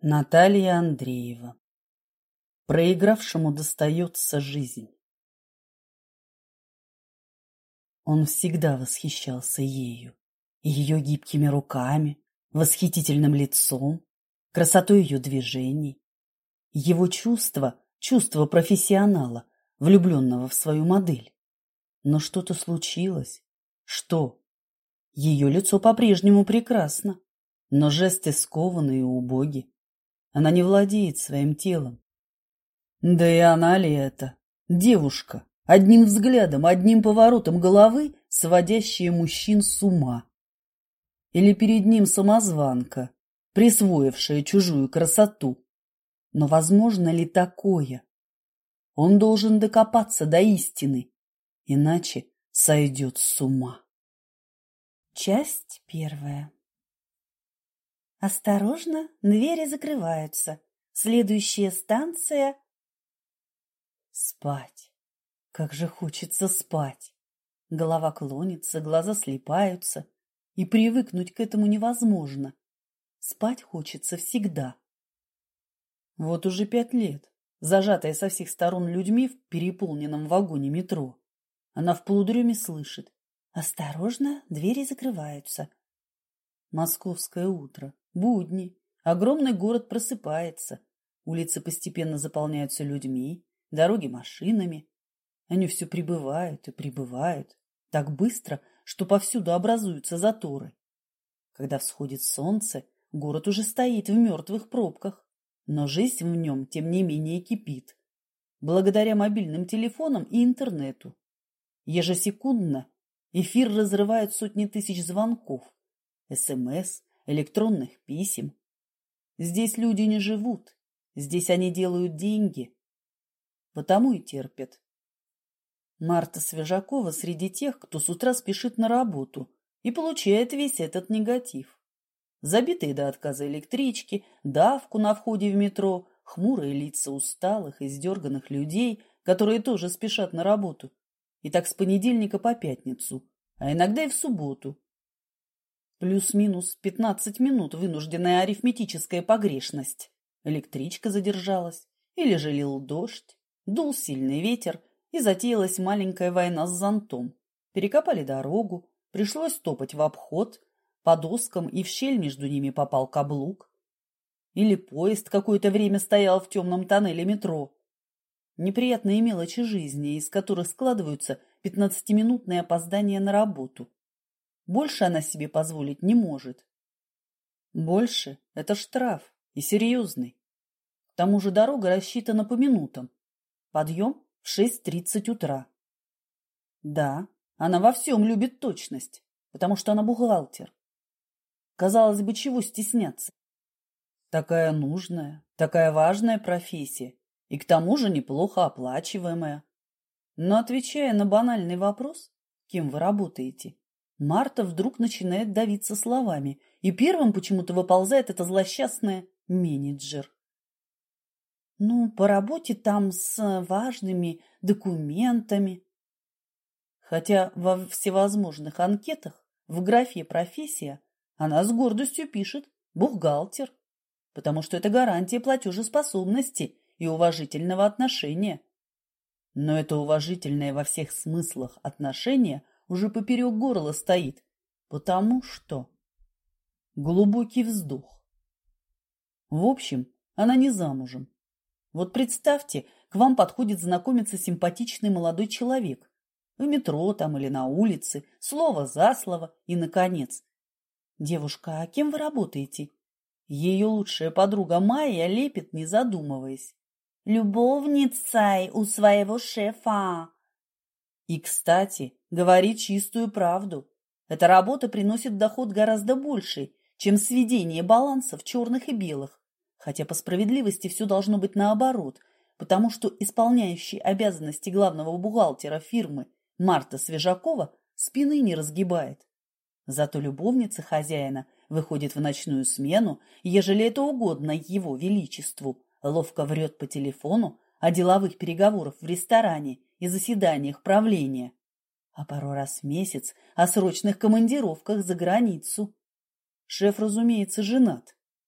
Наталья Андреева. Проигравшему достается жизнь. Он всегда восхищался ею, ее гибкими руками, восхитительным лицом, красотой ее движений. Его чувство профессионала, влюбленного в свою модель. Но что-то случилось. Что? Ее лицо по-прежнему прекрасно, но жесты скованы и убоги. Она не владеет своим телом. Да и она ли это? Девушка, одним взглядом, одним поворотом головы, сводящая мужчин с ума. Или перед ним самозванка, присвоившая чужую красоту. Но возможно ли такое? Он должен докопаться до истины, иначе сойдет с ума. Часть первая. Осторожно, двери закрываются. Следующая станция... Спать. Как же хочется спать. Голова клонится, глаза слипаются. И привыкнуть к этому невозможно. Спать хочется всегда. Вот уже 5 лет, зажатая со всех сторон людьми в переполненном вагоне метро, она в полудреме слышит: осторожно, двери закрываются. Московское утро, будни, огромный город просыпается, улицы постепенно заполняются людьми, дороги машинами. Они все прибывают и прибывают, так быстро, что повсюду образуются заторы. Когда всходит солнце, город уже стоит в мертвых пробках, но жизнь в нем, тем не менее, кипит. Благодаря мобильным телефонам и интернету. Ежесекундно эфир разрывает сотни тысяч звонков, СМС, электронных писем. Здесь люди не живут, здесь они делают деньги, потому и терпят. Марта Свежакова среди тех, кто с утра спешит на работу и получает весь этот негатив. Забитые до отказа электрички, давку на входе в метро, хмурые лица усталых, издерганных людей, которые тоже спешат на работу. И так с понедельника по пятницу, а иногда и в субботу. Плюс-минус 15 минут вынужденная арифметическая погрешность. Электричка задержалась, или же лил дождь, дул сильный ветер, и затеялась маленькая война с зонтом. Перекопали дорогу, пришлось топать в обход, по доскам, и в щель между ними попал каблук. Или поезд какое-то время стоял в темном тоннеле метро. Неприятные мелочи жизни, из которых складываются 15-минутные опоздания на работу. Больше она себе позволить не может. Больше – это штраф, и серьезный. К тому же дорога рассчитана по минутам. Подъем в 6:30 утра. Да, она во всем любит точность, потому что она бухгалтер. Казалось бы, чего стесняться? Такая нужная, такая важная профессия, и к тому же неплохо оплачиваемая. Но, отвечая на банальный вопрос, кем вы работаете, Марта вдруг начинает давиться словами, и первым почему-то выползает это злосчастное «менеджер». Ну, по работе там с важными документами. Хотя во всевозможных анкетах в графе «профессия» она с гордостью пишет «бухгалтер», потому что это гарантия платежеспособности и уважительного отношения. Но это уважительное во всех смыслах отношение уже поперек горла стоит, потому что... Глубокий вздох. В общем, она не замужем. Вот представьте, к вам подходит знакомиться симпатичный молодой человек. В метро там или на улице, слово за слово, и, наконец: девушка, а кем вы работаете? Ее лучшая подруга Майя лепит, не задумываясь: любовницей у своего шефа. И, кстати, говорит чистую правду. Эта работа приносит доход гораздо больший, чем сведение балансов черных и белых. Хотя по справедливости все должно быть наоборот, потому что исполняющий обязанности главного бухгалтера фирмы Марта Свежакова спины не разгибает. Зато любовница хозяина выходит в ночную смену, ежели это угодно его величеству, ловко врет по телефону о деловых переговорах в ресторане и заседаниях правления, а порой раз в месяц о срочных командировках за границу. Шеф, разумеется, женат.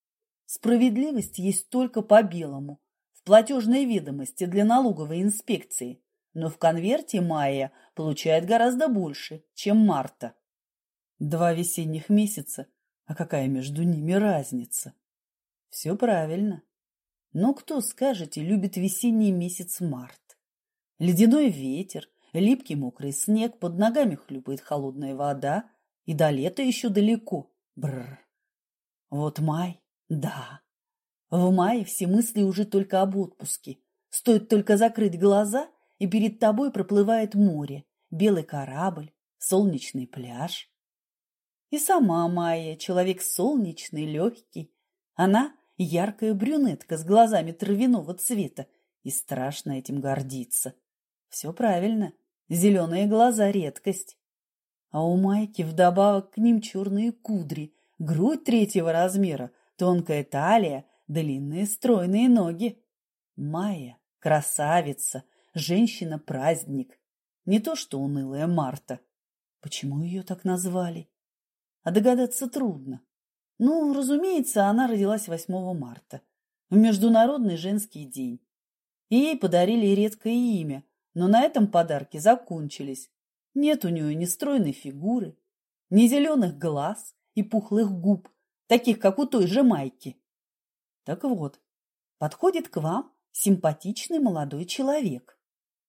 Справедливость есть только по белому, в платежной ведомости для налоговой инспекции, но в конверте Майя получает гораздо больше, чем Марта. 2 весенних месяца, а какая между ними разница? Все правильно. Но кто, скажете, любит весенний месяц март? Ледяной ветер, липкий мокрый снег, под ногами хлюпает холодная вода, и до лета еще далеко. Бррр. Вот май, да. В мае все мысли уже только об отпуске. Стоит только закрыть глаза, и перед тобой проплывает море, белый корабль, солнечный пляж. И сама Майя, человек солнечный, легкий. Она яркая брюнетка с глазами травяного цвета, и страшно этим гордиться. Все правильно, зеленые глаза – редкость. А у Майки вдобавок к ним черные кудри, грудь 3-го размера, тонкая талия, длинные стройные ноги. Майя – красавица, женщина-праздник. Не то что унылая Марта. Почему ее так назвали? А догадаться трудно. Ну, разумеется, она родилась 8 марта, в Международный женский день. И ей подарили редкое имя, но на этом подарки закончились. Нет у нее ни стройной фигуры, ни зеленых глаз и пухлых губ, таких, как у той же Майки. Так вот, подходит к вам симпатичный молодой человек.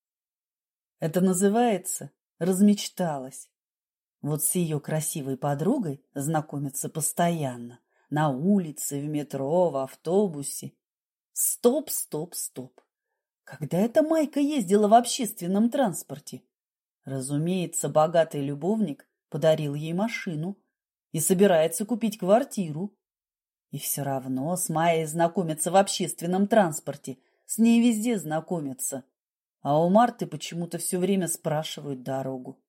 Это называется «размечталась». Вот с ее красивой подругой знакомиться постоянно. На улице, в метро, в автобусе. Стоп, стоп, стоп. Когда эта Майка ездила в общественном транспорте? Разумеется, богатый любовник подарил ей машину и собирается купить квартиру. И все равно с Майей знакомятся в общественном транспорте. С ней везде знакомятся. А у Марты почему-то все время спрашивают дорогу.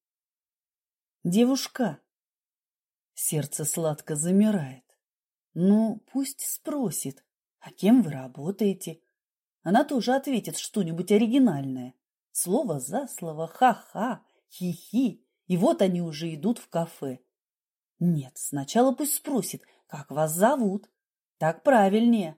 Девушка. Сердце сладко замирает. Ну, пусть спросит, а кем вы работаете? Она тоже ответит что-нибудь оригинальное. Слово за слово, ха-ха, хи-хи. И вот они уже идут в кафе. Нет, сначала пусть спросит, как вас зовут. Так правильнее.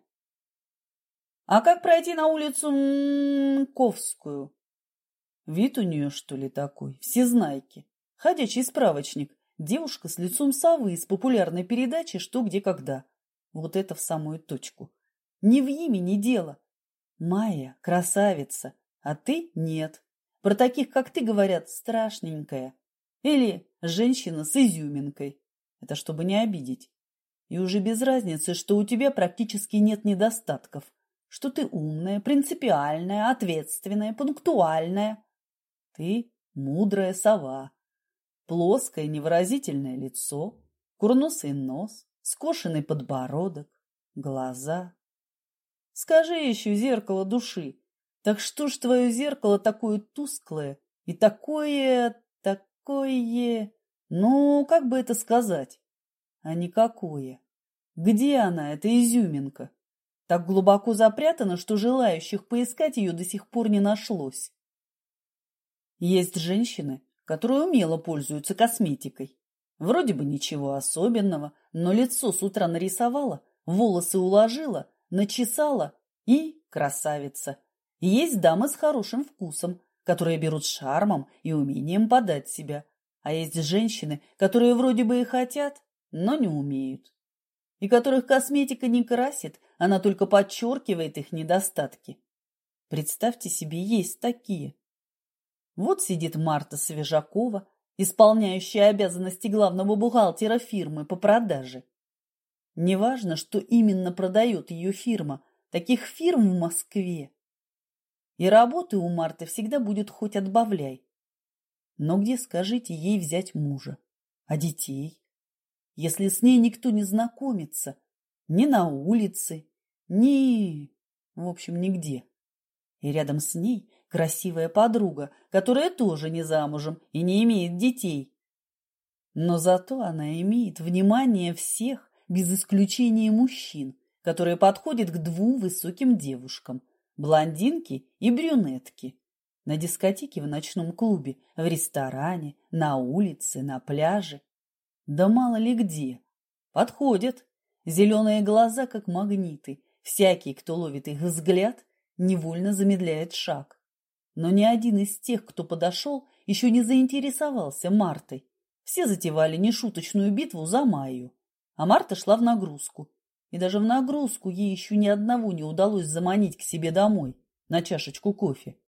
А как пройти на улицу Ковскую? Вид у нее, что ли, такой, всезнайки. Ходячий справочник. Девушка с лицом совы из популярной передачи «Что, где, когда». Вот это в самую точку. Не в имени дело. Майя – красавица, а ты – нет. Про таких, как ты, говорят, страшненькая. Или женщина с изюминкой. Это чтобы не обидеть. И уже без разницы, что у тебя практически нет недостатков. Что ты умная, принципиальная, ответственная, пунктуальная. Ты мудрая сова. Плоское невыразительное лицо, курносый нос, скошенный подбородок, глаза. Скажи еще зеркало души. Так что ж твое зеркало такое тусклое и такое, ну, как бы это сказать? А никакое. Где она, эта изюминка? Так глубоко запрятана, что желающих поискать ее до сих пор не нашлось. Есть женщины, которые умело пользуются косметикой. Вроде бы ничего особенного, но лицо с утра нарисовала, волосы уложила, начесала и красавица. Есть дамы с хорошим вкусом, которые берут шармом и умением подать себя. А есть женщины, которые вроде бы и хотят, но не умеют. И которых косметика не красит, она только подчеркивает их недостатки. Представьте себе, есть такие. Вот сидит Марта Свежакова, исполняющая обязанности главного бухгалтера фирмы по продаже. Неважно, что именно продает ее фирма, таких фирм в Москве. И работы у Марты всегда будет хоть отбавляй. Но где, скажите, ей взять мужа? А детей? Если с ней никто не знакомится, ни на улице, ни... в общем, нигде. И рядом с ней красивая подруга, которая тоже не замужем и не имеет детей. Но зато она имеет внимание всех, без исключения мужчин, которые подходят к 2 высоким девушкам – блондинке и брюнетке. На дискотеке, в ночном клубе, в ресторане, на улице, на пляже. Да мало ли где. Подходят. Зеленые глаза, как магниты. Всякий, кто ловит их взгляд, невольно замедляет шаг. Но ни один из тех, кто подошел, еще не заинтересовался Мартой. Все затевали нешуточную битву за Майю. А Марта шла в нагрузку. И даже в нагрузку ей еще ни одного не удалось заманить к себе домой на чашечку кофе.